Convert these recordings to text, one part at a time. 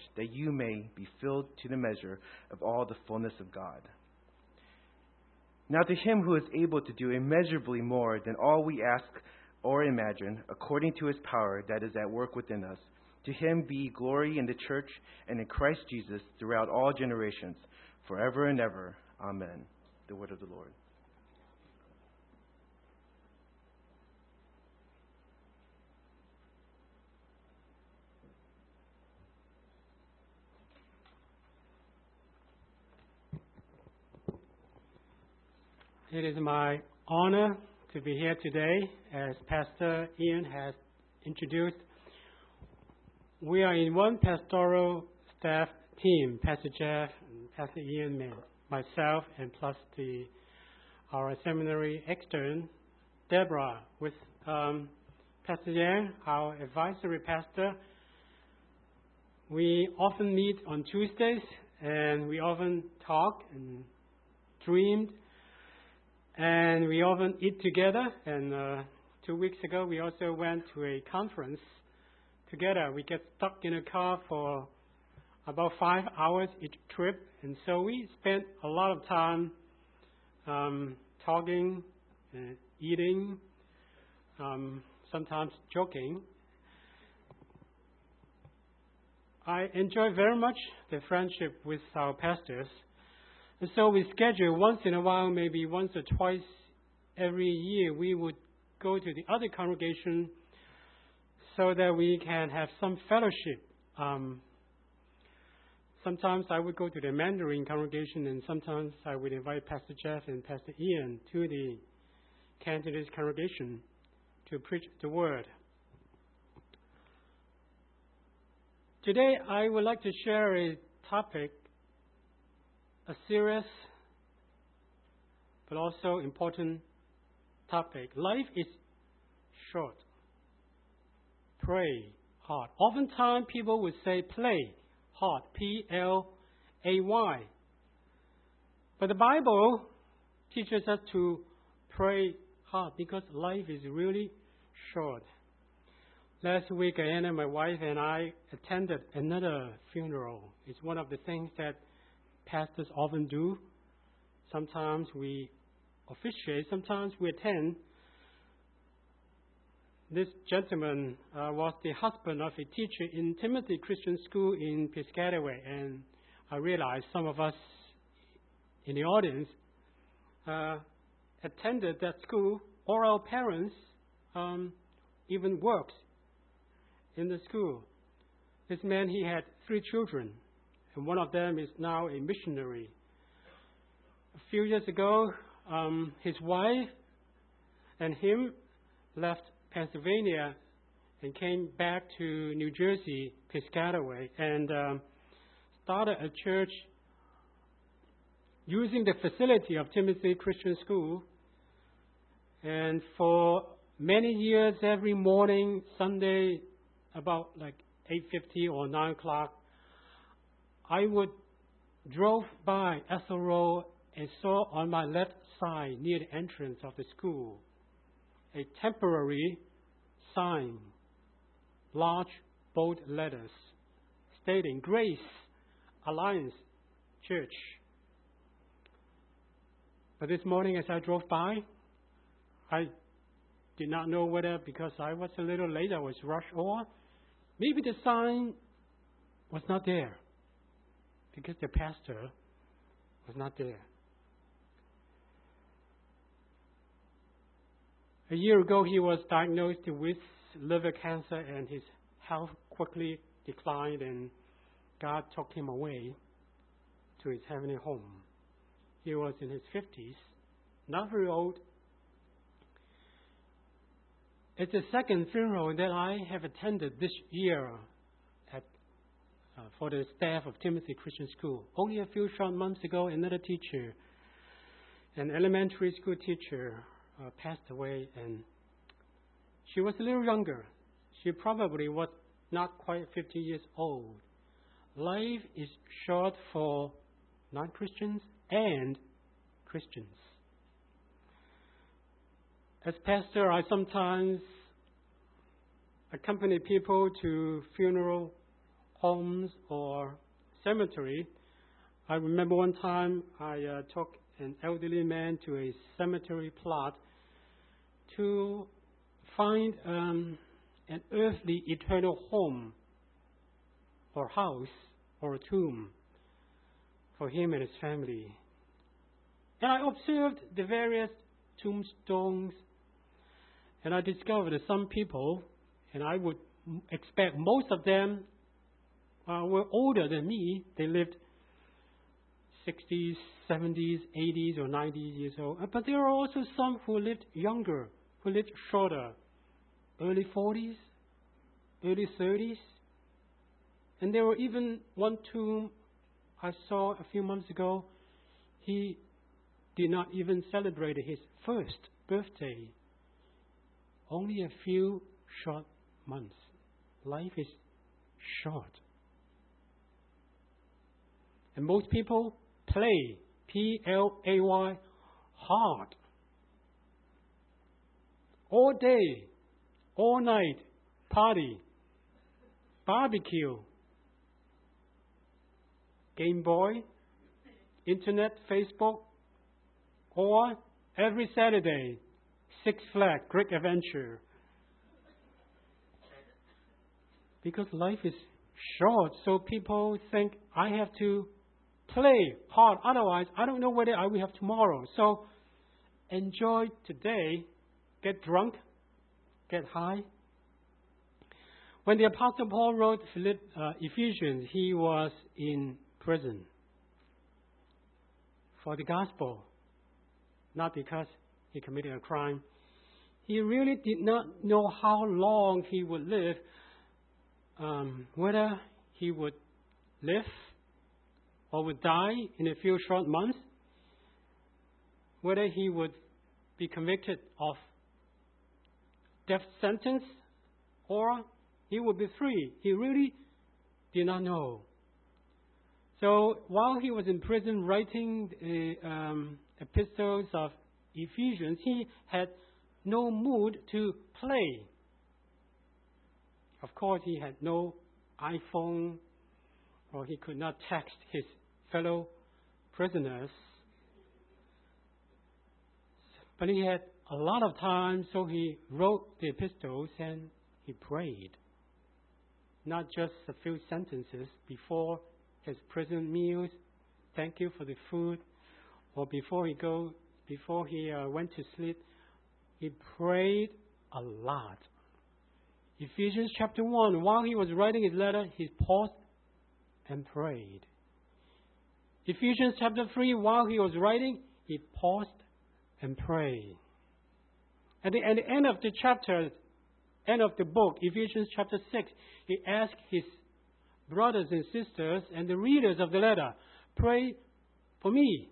that you may be filled to the measure of all the fullness of God. Now to him who is able to do immeasurably more than all we ask or imagine, according to his power that is at work within us, to him be glory in the church and in Christ Jesus throughout all generations, forever and ever. Amen. The word of the Lord. It is my honor to be here today, as Pastor Ian has introduced. We are in one pastoral staff team, Pastor Jeff, and Pastor Ian, myself, and plus our seminary extern, Deborah, with Pastor Yang, our advisory pastor. We often meet on Tuesdays, and we often talk and dream. And we often eat together. And 2 weeks ago, we also went to a conference together. We get stuck in a car for about 5 hours each trip. And so we spent a lot of time talking, eating, sometimes joking. I enjoy very much the friendship with our pastors. And so we schedule once in a while, maybe once or twice every year, we would go to the other congregation so that we can have some fellowship. Sometimes I would go to the Mandarin congregation, and sometimes I would invite Pastor Jeff and Pastor Ian to the Cantonese congregation to preach the word. Today I would like to share a topic, a serious but also important topic. Life is short. Pray hard. Oftentimes people would say play hard, P-L-A-Y. But the Bible teaches us to pray hard because life is really short. Last week, Anna, my wife, and I attended another funeral. It's one of the things that pastors often do. Sometimes we officiate, sometimes we attend. This gentleman was the husband of a teacher in Timothy Christian School in Piscataway, and I realized some of us in the audience attended that school, or our parents even worked in the school. This man, he had 3 children. And one of them is now a missionary. A few years ago, his wife and him left Pennsylvania and came back to New Jersey, Piscataway, and started a church using the facility of Timothy Christian School. And for many years, every morning, Sunday, about like 8:50 or 9 o'clock, I would drove by Ethel Road and saw on my left side near the entrance of the school a temporary sign, large bold letters stating Grace Alliance Church. But this morning as I drove by, I did not know whether, because I was a little late, I was rushed, or maybe the sign was not there, because the pastor was not there. A year ago, he was diagnosed with liver cancer, and his health quickly declined, and God took him away to his heavenly home. He was in his 50s, not very old. It's the second funeral that I have attended this year for the staff of Timothy Christian School. Only a few short months ago, another teacher, an elementary school teacher, passed away, and she was a little younger. She probably was not quite 50 years old. Life is short for non-Christians and Christians. As pastor, I sometimes accompany people to funeral homes or cemetery. I remember one time I took an elderly man to a cemetery plot to find an earthly eternal home or house or a tomb for him and his family. And I observed the various tombstones, and I discovered that some people, and I would expect most of them were older than me. They lived 60s, 70s, 80s, or 90s years old. But there are also some who lived younger, who lived shorter, early 40s, early 30s. And there were even one tomb I saw a few months ago. He did not even celebrate his first birthday. Only a few short months. Life is short. And most people play, P-L-A-Y, hard. All day, all night, party, barbecue, Game Boy, Internet, Facebook, or every Saturday, Six Flags, Great Adventure. Because life is short, so people think I have to play hard. Otherwise, I don't know whether I will have tomorrow. So enjoy today, get drunk, get high. When the Apostle Paul wrote Ephesians, he was in prison for the gospel, not because he committed a crime. He really did not know how long he would live, whether he would live or would die in a few short months, whether he would be convicted of death sentence or he would be free. He really did not know. So while he was in prison writing the epistles of Ephesians, he had no mood to play. Of course, he had no iPhone, or he could not text his fellow prisoners. But he had a lot of time, so he wrote the epistles and he prayed. Not just a few sentences before his prison meals, thank you for the food, or before he went to sleep, he prayed a lot. Ephesians chapter 1, while he was writing his letter, he paused and prayed. Ephesians chapter 3, while he was writing, he paused and prayed. At the end of the chapter, end of the book, Ephesians chapter 6, he asked his brothers and sisters and the readers of the letter, pray for me.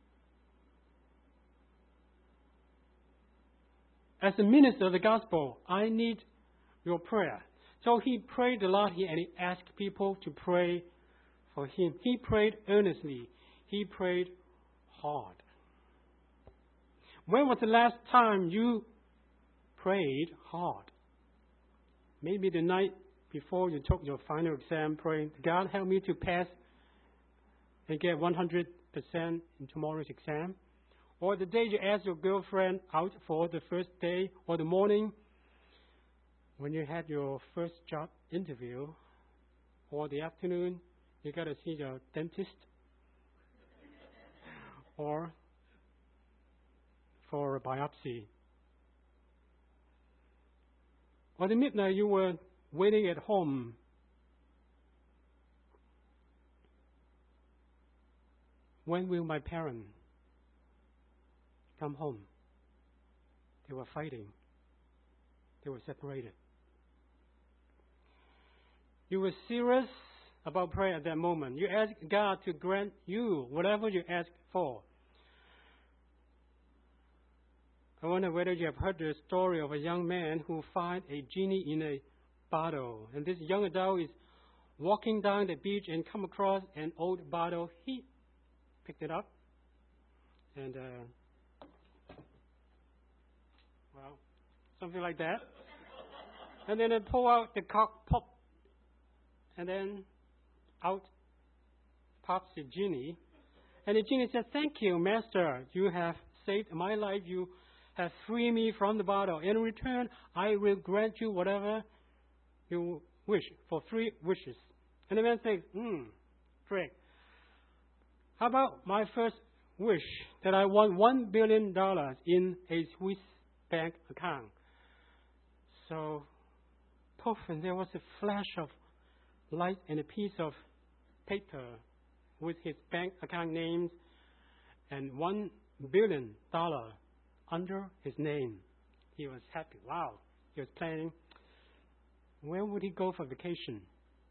As a minister of the gospel, I need your prayer. So he prayed a lot and he asked people to pray for him. He prayed earnestly. He prayed hard. When was the last time you prayed hard? Maybe the night before you took your final exam, praying, God, help me to pass and get 100% in tomorrow's exam. Or the day you asked your girlfriend out for the first day, or the morning when you had your first job interview, or the afternoon you got to see your dentist, or for a biopsy. Or the midnight you were waiting at home. When will my parents come home? They were fighting. They were separated. You were serious about prayer at that moment. You asked God to grant you whatever you asked for. I wonder whether you have heard the story of a young man who found a genie in a bottle. And this young adult is walking down the beach and come across an old bottle. He picked it up and, something like that. And then they pull out the cork, pop, And then out pops the genie. And the genie said, "Thank you, master. You have saved my life. You have freed me from the bottle. In return, I will grant you whatever you wish, for 3 wishes." And the man says, "Great. How about my first wish, that I want $1 billion in a Swiss bank account?" So, poof, and there was a flash of light and a piece of paper with his bank account names and $1 billion under his name. He was happy. Wow. He was planning, where would he go for vacation?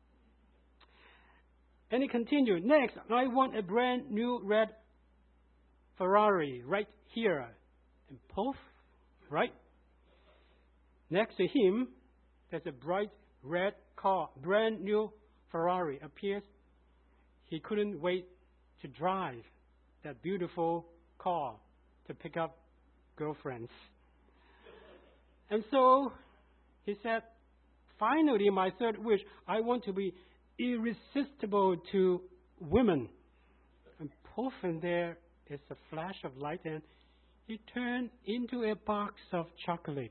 And he continued, "Next, I want a brand new red Ferrari right here." And poof, right next to him, there's a bright red car, brand new Ferrari appears. He couldn't wait to drive that beautiful car to pick up girlfriends. And so he said, "Finally, my third wish, I want to be irresistible to women." And poof, and there is a flash of light, and he turned into a box of chocolates.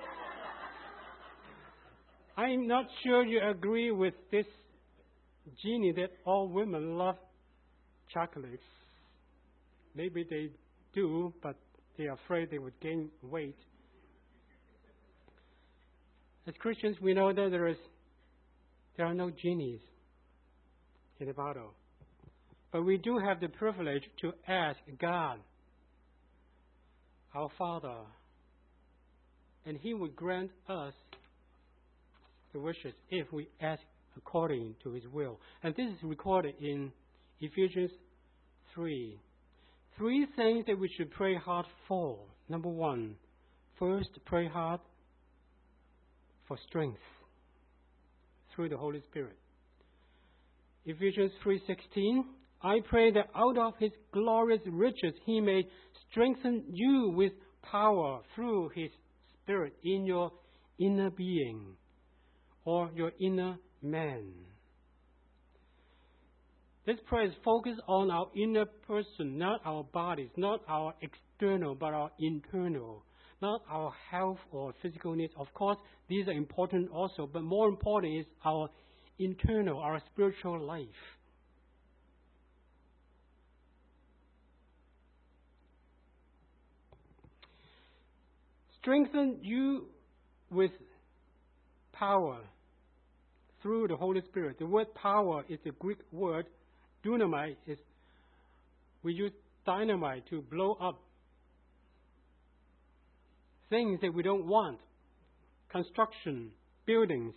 I'm not sure you agree with this genie that all women love chocolates. Maybe they do, but they are afraid they would gain weight. As Christians, we know that there are no genies in the bottle. But we do have the privilege to ask God, our Father, and He would grant us the wishes if we ask according to His will. And this is recorded in Ephesians 3. 3 things that we should pray hard for. Number 1, first, pray hard for strength through the Holy Spirit. Ephesians 3:16, I pray that out of His glorious riches He may strengthen you with power through His Spirit in your inner being, or your inner man. This prayer is focused on our inner person, not our bodies, not our external, but our internal, not our health or physical needs. Of course, these are important also, but more important is our internal, our spiritual life. Strengthen you with power through the Holy Spirit. The word power is the Greek word. Dynamite is, we use dynamite to blow up things that we don't want. Construction, buildings.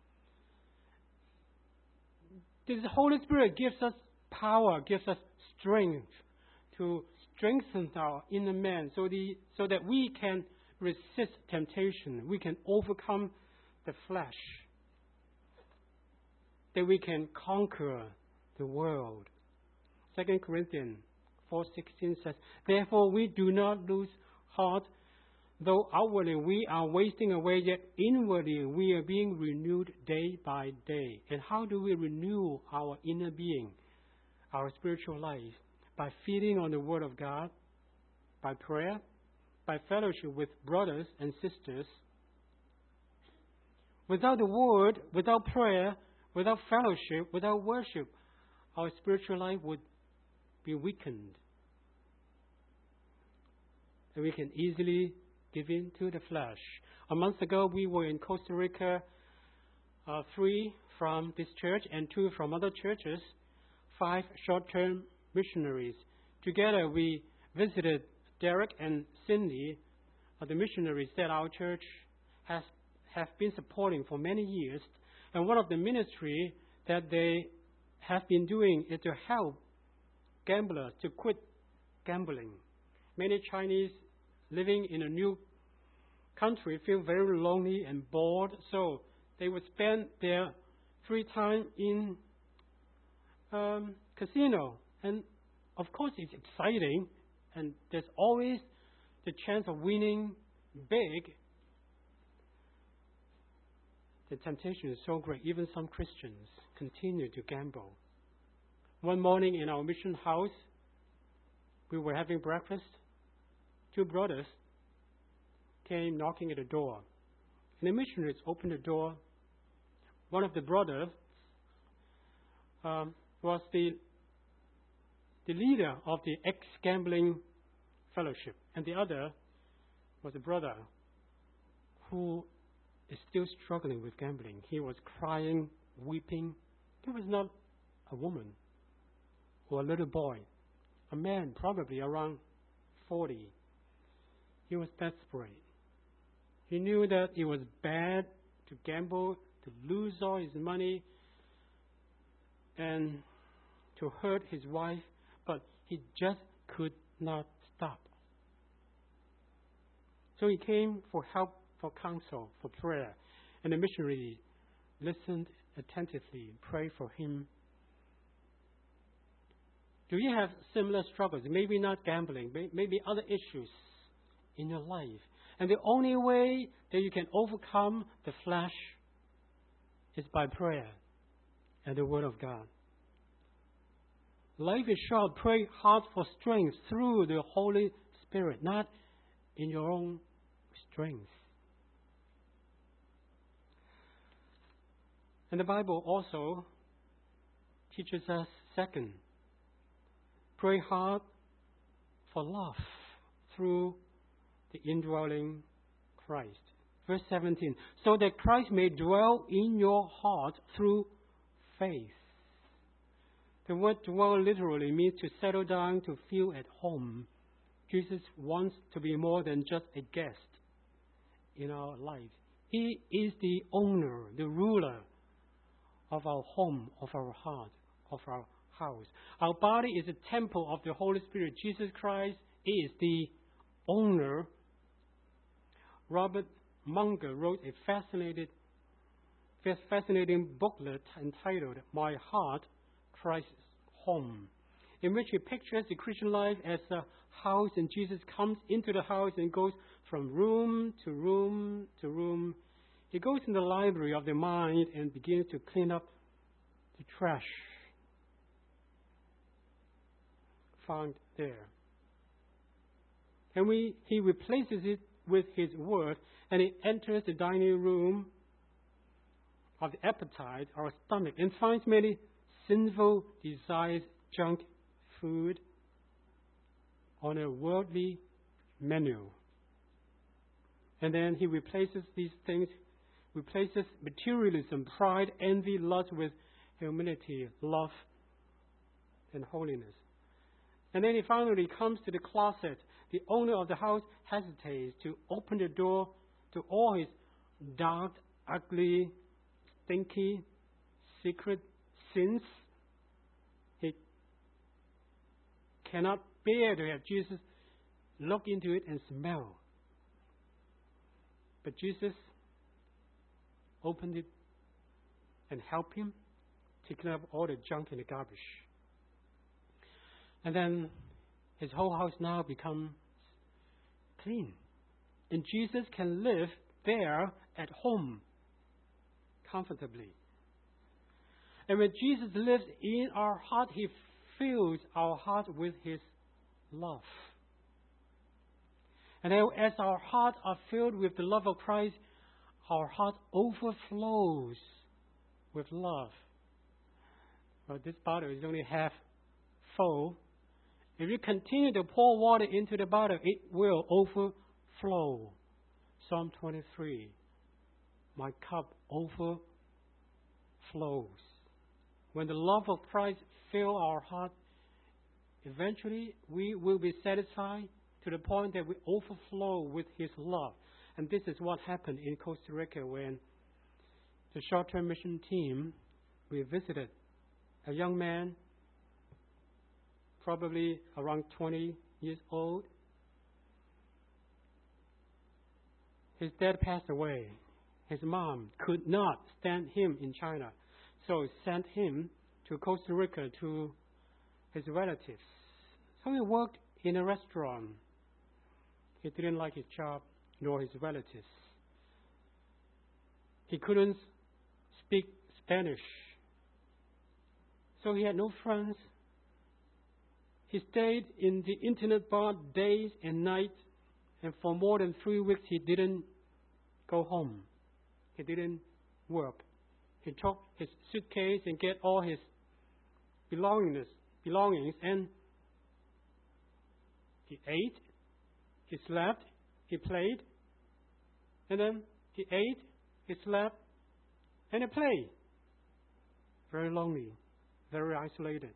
This Holy Spirit gives us power, gives us strength to strengthen our inner man so that we can resist temptation. We can overcome the flesh. That we can conquer the world. 2 Corinthians 4:16 says, therefore we do not lose heart, though outwardly we are wasting away, yet inwardly we are being renewed day by day. And how do we renew our inner being, our spiritual life? By feeding on the Word of God, by prayer, by fellowship with brothers and sisters. Without the Word, without prayer, without fellowship, without worship, our spiritual life would be weakened. And we can easily give in to the flesh. A month ago, we were in Costa Rica, 3 from this church and 2 from other churches, 5 short-term missionaries. Together, we visited Derek and Cindy, the missionaries that our church have been supporting for many years. And one of the ministry that they have been doing is to help gamblers to quit gambling. Many Chinese living in a new country feel very lonely and bored, so they would spend their free time in casino. And of course it's exciting, and there's always the chance of winning big. The temptation is so great, even some Christians continued to gamble. One morning in our mission house, we were having breakfast. Two brothers came knocking at the door. And the missionaries opened the door. One of the brothers was the leader of the ex-gambling fellowship. And the other was a brother who is still struggling with gambling. He was crying, weeping. He was not a woman or a little boy. A man, probably around 40. He was desperate. He knew that it was bad to gamble, to lose all his money, and to hurt his wife, but he just could not stop. So he came for help, for counsel, for prayer, and the missionary listened attentively, prayed for him. Do you have similar struggles? Maybe not gambling, maybe other issues in your life. And the only way that you can overcome the flesh is by prayer and the Word of God. Life is short. Pray hard for strength through the Holy Spirit, not in your own strength. And the Bible also teaches us, second, pray hard for love through the indwelling Christ. Verse 17, so that Christ may dwell in your heart through faith. The word dwell literally means to settle down, to feel at home. Jesus wants to be more than just a guest in our life. He is the owner, the ruler of our home, of our heart, of our house. Our body is a temple of the Holy Spirit. Jesus Christ is the owner. Robert Munger wrote a fascinating booklet entitled My Heart, Christ's Home, in which he pictures the Christian life as a house, and Jesus comes into the house and goes from room to room to room. He goes in the library of the mind and begins to clean up the trash found there. And he replaces it with his word, and he enters the dining room of the appetite, our stomach, and finds many sinful desires, junk food on a worldly menu. And then he replaces these things, replaces materialism, pride, envy, lust with humility, love, and holiness. And then he finally comes to the closet. The owner of the house hesitates to open the door to all his dark, ugly, stinky, secret sins. He cannot bear to have Jesus look into it and smell. But Jesus opened it and helped him taking up all the junk and the garbage. And then his whole house now becomes clean. And Jesus can live there at home comfortably. And when Jesus lives in our heart, he fills our heart with his love. And as our hearts are filled with the love of Christ, our heart overflows with love. Well, this bottle is only half full. If you continue to pour water into the bottle, it will overflow. Psalm 23. My cup overflows. When the love of Christ fills our heart, eventually we will be satisfied to the point that we overflow with his love. And this is what happened in Costa Rica when the short-term mission team, we visited a young man, probably around 20 years old. His dad passed away. His mom could not stand him in China, so sent him to Costa Rica to his relatives. So he worked in a restaurant. He didn't like his job nor his relatives. He couldn't speak Spanish. So he had no friends. He stayed in the internet bar days and nights, and for more than 3 weeks he didn't go home. He didn't work. He took his suitcase and get all his belongings, and he ate, he slept, he played, and then he ate, he slept, and he played. Very lonely, very isolated.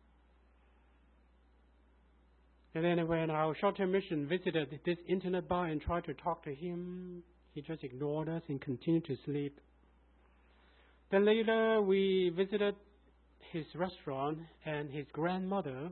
And then when our short-term mission visited this internet bar and tried to talk to him, he just ignored us and continued to sleep. Then later we visited his restaurant, and his grandmother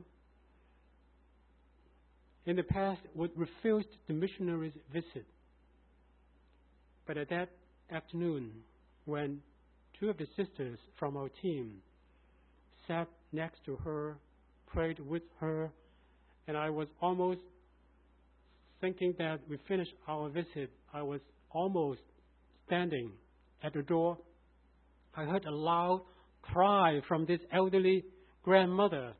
in the past would refuse the missionary's visit. But at that afternoon, when 2 of the sisters from our team sat next to her, prayed with her, and I was almost thinking that we finished our visit, I was almost standing at the door. I heard a loud cry from this elderly grandmother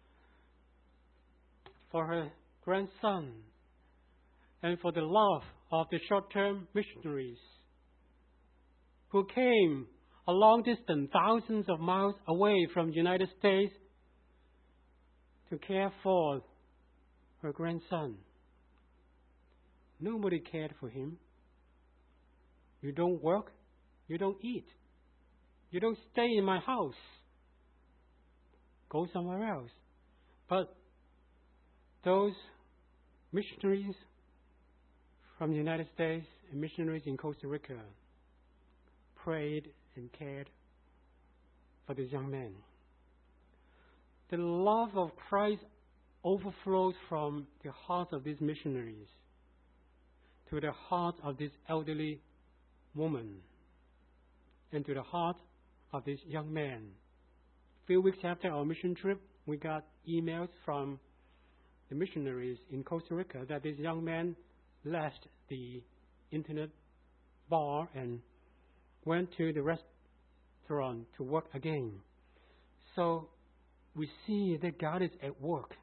for her grandson and for the love of the short-term missionaries who came a long distance, thousands of miles away from the United States to care for her grandson. Nobody cared for him. You don't work, you don't eat, you don't stay in my house. Go somewhere else. But those missionaries from the United States and missionaries in Costa Rica prayed and cared for this young man. The love of Christ overflows from the hearts of these missionaries to the heart of this elderly woman and to the heart of this young man. A few weeks after our mission trip, we got emails from the missionaries in Costa Rica that this young man left the internet bar and went to the restaurant to work again. So we see that God is at work.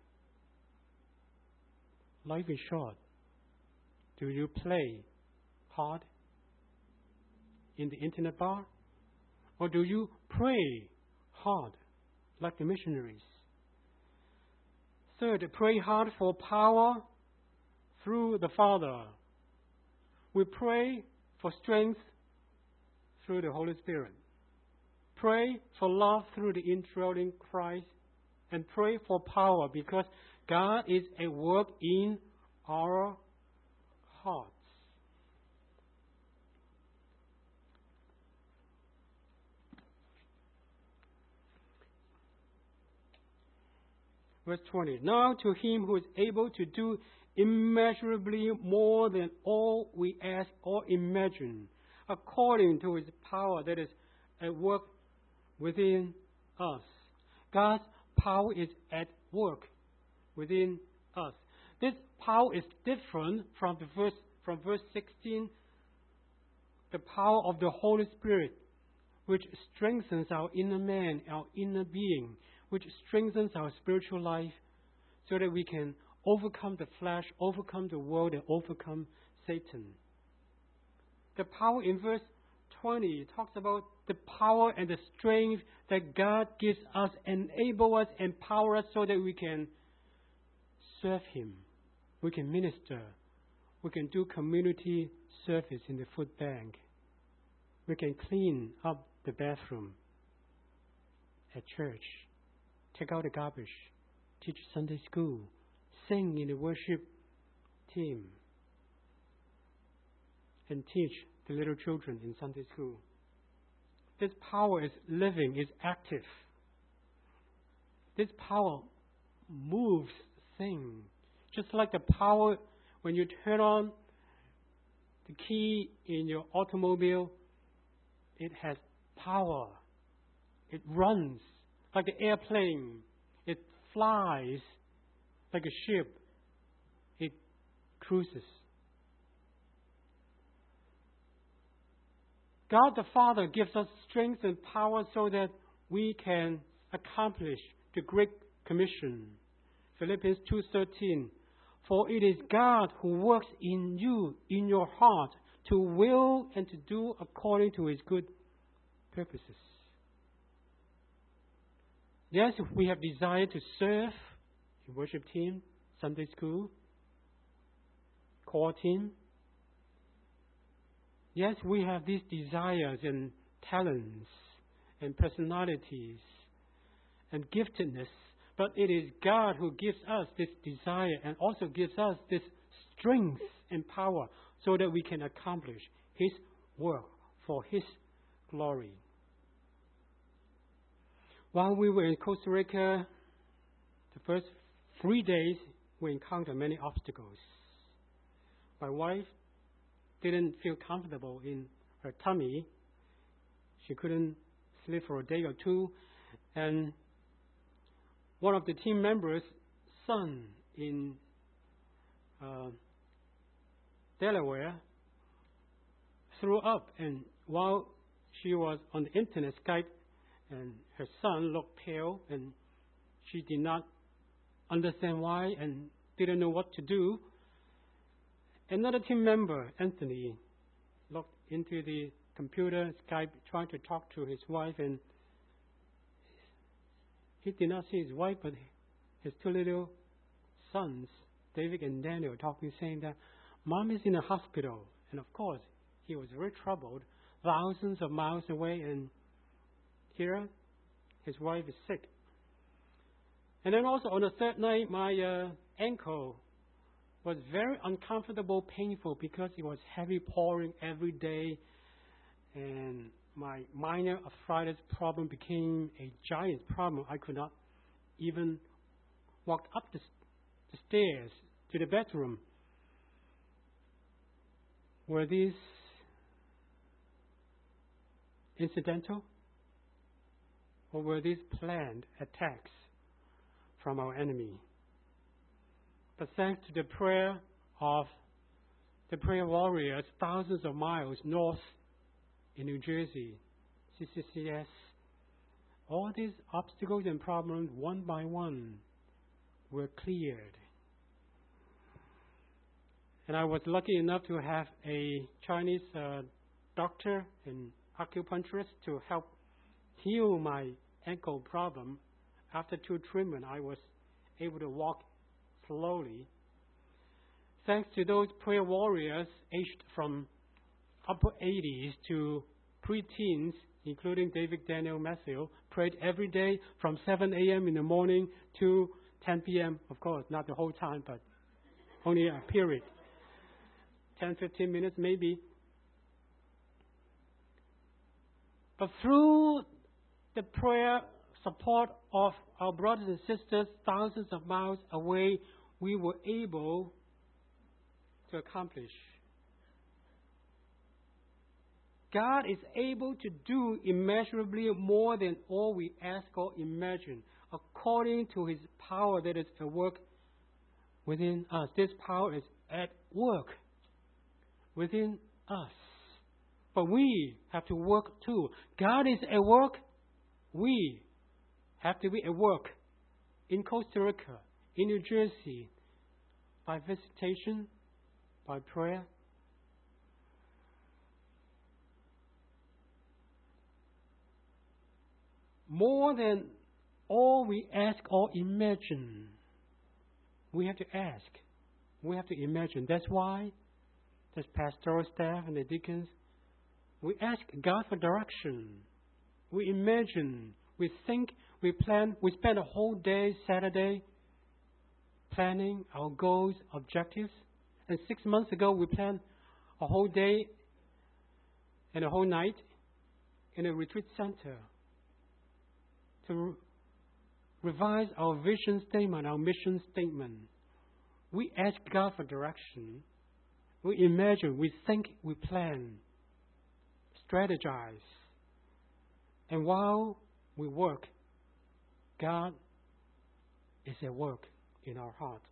Life is short. Do you play hard in the internet bar? Or do you pray hard like the missionaries? Third, pray hard for power through the Father. We pray for strength through the Holy Spirit. Pray for love through the indwelling Christ. And pray for power because God is at work in our hearts. Verse 20. Now to him who is able to do immeasurably more than all we ask or imagine, according to his power that is at work within us. God's power is at work within us. This power is different from verse 16. The power of the Holy Spirit, which strengthens our inner man, our inner being, which strengthens our spiritual life so that we can overcome the flesh, overcome the world, and overcome Satan. The power in verse 20 talks about the power and the strength that God gives us, enable us, empower us so that we can serve Him. We can minister. We can do community service in the food bank. We can clean up the bathroom at church, take out the garbage, teach Sunday school, sing in the worship team, and teach the little children in Sunday school. This power is living, is active. This power moves things. Just like the power when you turn on the key in your automobile, it has power. It runs like the airplane. It flies like a ship. It cruises. God the Father gives us strength and power so that we can accomplish the Great Commission. Philippians 2:13. For it is God who works in you, in your heart, to will and to do according to His good purposes. Yes, we have desire to serve in worship team, Sunday school, core team. Yes, we have these desires and talents and personalities and giftedness, but it is God who gives us this desire and also gives us this strength and power so that we can accomplish His work for His glory. While we were in Costa Rica, the first 3 days, we encountered many obstacles. My wife didn't feel comfortable in her tummy. She couldn't sleep for a day or two. And one of the team members' son in Delaware threw up. And while she was on the internet Skype, and her son looked pale, and she did not understand why and didn't know what to do. Another team member, Anthony, looked into the computer, Skype, trying to talk to his wife, and he did not see his wife, but his two little sons, David and Daniel, talking, saying that Mom is in a hospital. And of course, he was very troubled, thousands of miles away, and here, his wife is sick. And then also on the third night, my ankle was very uncomfortable, painful, because it was heavy pouring every day. And my minor arthritis problem became a giant problem. I could not even walk up the stairs to the bedroom. Were these incidental? Or were these planned attacks from our enemy? But thanks to the prayer of the prayer warriors thousands of miles north in New Jersey, CCCS, all these obstacles and problems, one by one, were cleared. And I was lucky enough to have a Chinese doctor and acupuncturist to help heal my ankle problem. After 2 treatments, I was able to walk slowly. Thanks to those prayer warriors aged from upper 80s to preteens, including David, Daniel, Matthew, prayed every day from 7 a.m. in the morning to 10 p.m. Of course, not the whole time, but only a period. 10, 15 minutes maybe. But through the prayer support of our brothers and sisters thousands of miles away, we were able to accomplish. God is able to do immeasurably more than all we ask or imagine, according to His power that is at work within us. This power is at work within us. But we have to work too. God is at work. We have to be at work in Costa Rica, in New Jersey, by visitation, by prayer. More than all we ask or imagine, we have to ask. We have to imagine. That's why this pastoral staff and the deacons, we ask God for direction. We imagine, we think, we plan. We spend a whole day, Saturday, planning our goals, objectives. And 6 months ago, we planned a whole day and a whole night in a retreat center to revise our vision statement, our mission statement. We ask God for direction. We imagine, we think, we plan, strategize. And while we work, God is at work in our heart.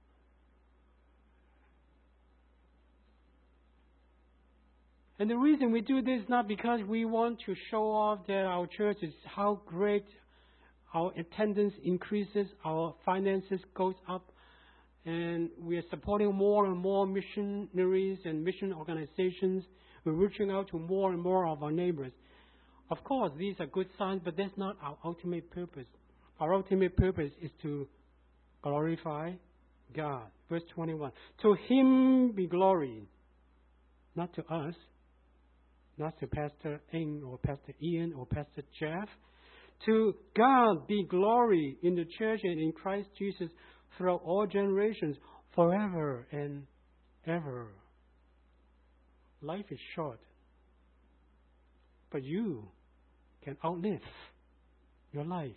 And the reason we do this is not because we want to show off that our church is how great, our attendance increases, our finances goes up, and we are supporting more and more missionaries and mission organizations. We're reaching out to more and more of our neighbors. Of course, these are good signs, but that's not our ultimate purpose. Our ultimate purpose is to glorify God. Verse 21. To Him be glory, not to us, not to Pastor Eng or Pastor Ian or Pastor Jeff. To God be glory in the church and in Christ Jesus throughout all generations, forever and ever. Life is short, but you can outlive your life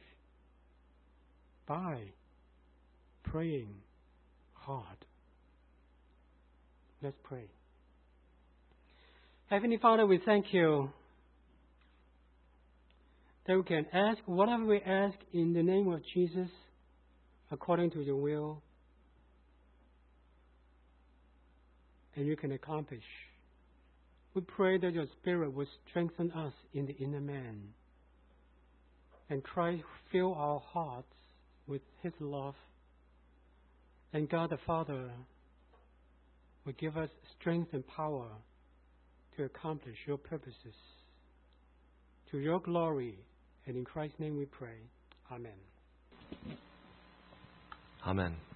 by praying hard. Let's pray. Heavenly Father, we thank you that we can ask whatever we ask in the name of Jesus, according to your will, and you can accomplish. We pray that your Spirit will strengthen us in the inner man, and Christ fill our hearts with His love, and God the Father will give us strength and power to accomplish your purposes. To your glory, and in Christ's name we pray. Amen. Amen.